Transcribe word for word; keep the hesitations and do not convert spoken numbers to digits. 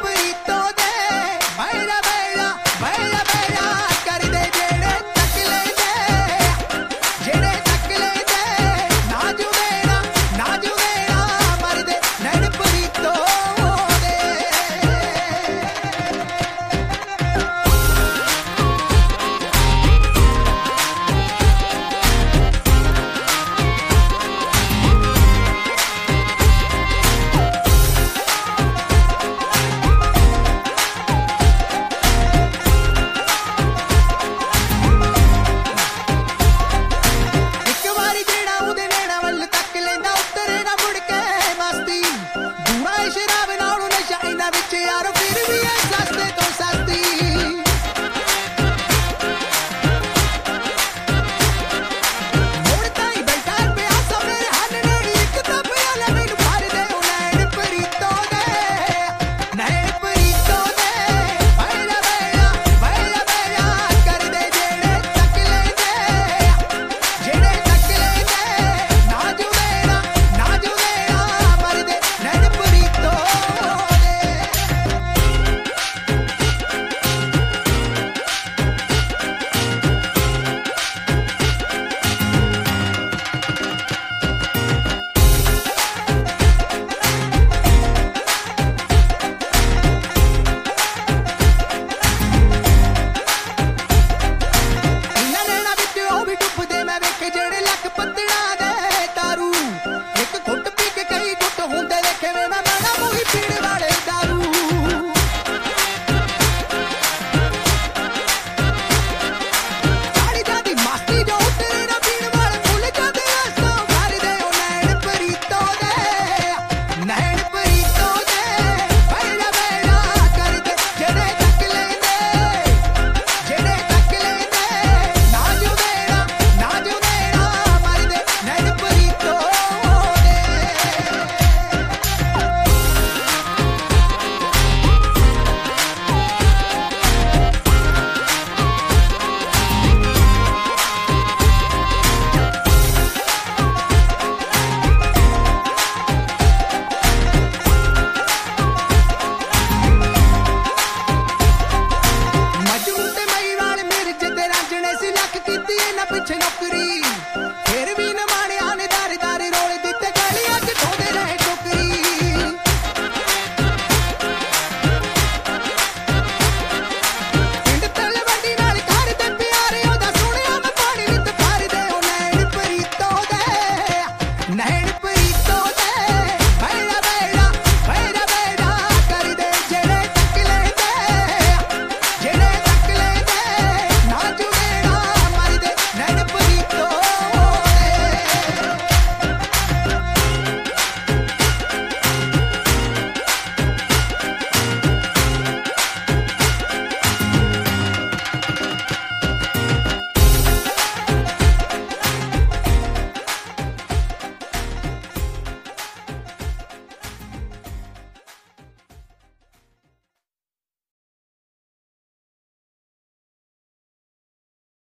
प्रीतों दे बैला बैला बैला बैला कर दे जेड़े तकले दे जेड़े तकले दे नाजू मेरा नाजू मेरा मर दे नैन प्रीतों दे। एक बारी जेड़ा उदे नैना वल तक लेंदा उतरे ना मुड़ के मस्ती दूरा शराब नालों नशा इना विच यार फिर भी